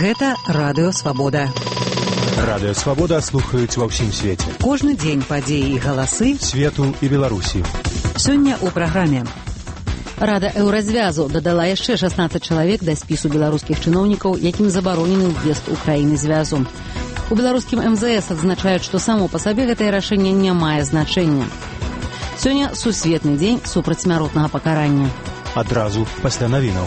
Гэта Радыё Свабода. Радыё Свабода слухаюць ва ўсім свеце. Кожны дзень падзеі і галасы свету і Беларусі. Сёння ў праграме. Рада Еўразвязу дадала яшчэ 16 чалавек да спісу беларускіх чыноўнікаў, якім забаронены ўезд у краіны звязу. У беларускім МЗС адзначаюць, што само па сабе гэтае рашэнне не мае значэння. Сёння сусветны дзень супрацьсмяротнага пакарання. Адразу пасля навінаў.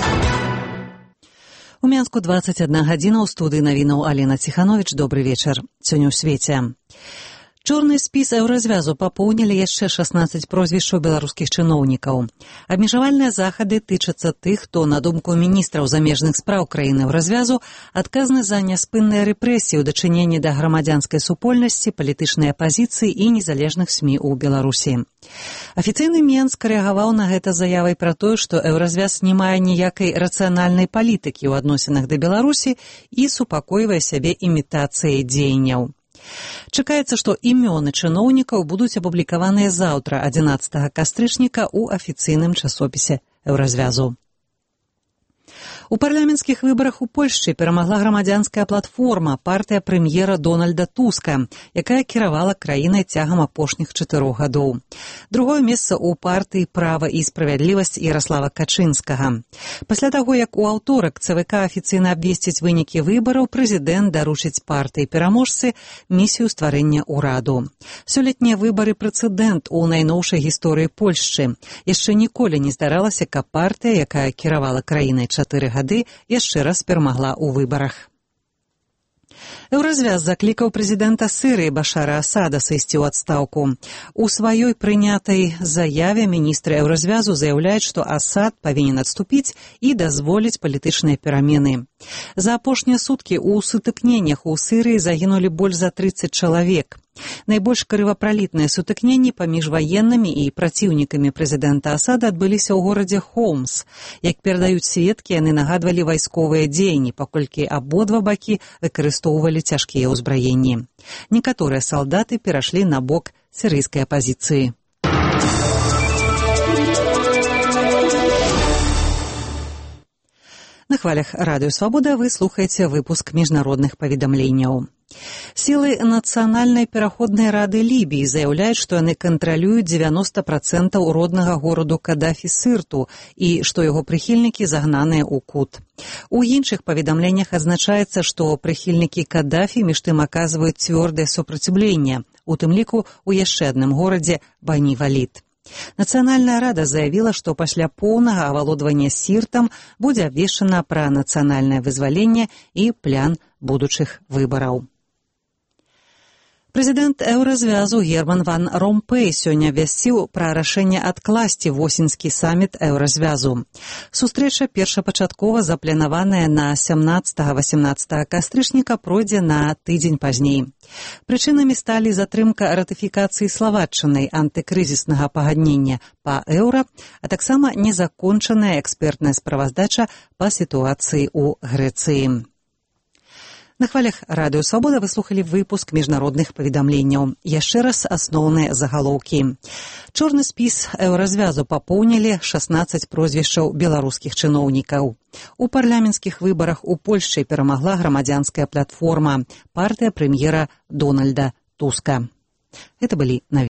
У Менску 21 гадзіна, ў студыі навінаў Алена Ціхановіч. Добры вечар. Сёння ў свеце. Чорны спіс Еўразвязу папоўнілі яшчэ 16 прозвішчаў беларускіх чыноўнікаў. Абмежавальныя захады тычацца тых, хто, на думку міністраў замежных спраў краіны Еўразвязу, адказны за няспынныя рэпрэсіі ў дачыненні да грамадзянскай супольнасці, палітычнай апазіцыі і незалежных СМІ ў Беларусі. Афіцыйны Менск рэагаваў на гэта заявай пра тое, што Еўразвяз не мае ніякай рацыянальнай палітыкі ў адносінах да Беларусі і супакойвае сябе імітацыяй дзеянняў. Чакаецца, што імёны чыноўнікаў будуць апублікаваныя заўтра, 11 кастрычніка, у афіцыйным часопісе Еўразвязу. У парламенцкіх выбарах у Польшчы перамагла грамадзянская платформа, партыя прэм'ера Дональда Туска, якая кіравала краінай цягам апошніх 4 гадоў. Другое месца ў партыі «Права і справядлівасць» Яраслава Качынскага. Пасля таго, як у аўторак ЦВК афіцыйна абвесціць вынікі выбараў, прэзідэнт даручыць партыі пераможцы місію стварэння ўраду. Сёлетнія выбары прэцэдэнт у найноўшай гісторыі Польшчы. Яшчэ ніколі не здаралася, каб партыя, якая кіравала краінай 4 гады, яшчэ раз перамагла ў выбарах. Еўразвяз заклікаў прэзідэнта Сірыі Башара Асада сысці ў адстаўку. У сваёй прынятай заяве міністры Еўразвязу заяўляюць, што Асад павінен адступіць і дазволіць палітычныя перамены. За апошнія суткі ў сутыкненнях у Сірыі загінулі больш за 30 чалавек. Найбольш крывапралітныя сутыкненні паміж ваеннымі і праціўнікамі прэзідэнта Асада адбыліся ў горадзе Хоўмс. Як перадаюць сведкі, яны нагадвалі вайсковыя дзеянні, паколькі абодва бакі выкарыстоўвалі цяжкія ўзбраенні. Некаторыя салдаты перайшлі на бок сірыйскай апазіцыі. На хвалях Радыё Свабода вы слухаеце выпуск міжнародных паведамленняў. Сілы Нацыянальнай пераходнай рады Лібіі заяўляюць, што яны кантралююць 90% роднага гораду Кадафі Сырту і што яго прыхільнікі загнаныя ў кут. У іншых паведамленнях адзначаецца, што прыхільнікі Кадафі між тым аказваюць цвёрдае супраціўленне, у тым ліку ў яшчэ адным горадзе Бані-Валід. Нацыянальная рада заявіла, што пасля поўнага авалодвання Сіртам будзе абвешчана пра нацыянальнае вызваленне і план будучых выбараў. Прэзідэнт Еўразвязу Герман ван Ромпэй сёння абвясціў пра рашэнне адкласці восеньскі саміт Еўразвязу. Сустрэча першапачаткова запланаваная на 17-18 кастрычніка пройдзе на тыдзень пазней. Прычынамі сталі затрымка ратыфікацыі Славаччынай антыкрызіснага пагаднення па еўра, а таксама незакончаная экспертная справаздача па сітуацыі ў Грэцыі. На хвалях Радыё Свабода вы слухалі выпуск міжнародных паведамленняў. Яшчэ раз асноўныя загалоўкі. Чорны спіс Еўразвязу папоўнілі 16 прозвішчаў беларускіх чыноўнікаў. У парламенцкіх выбарах у Польшчы перамагла грамадзянская платформа, партыя прэм'ера Дональда Туска. Гэта былі навіны.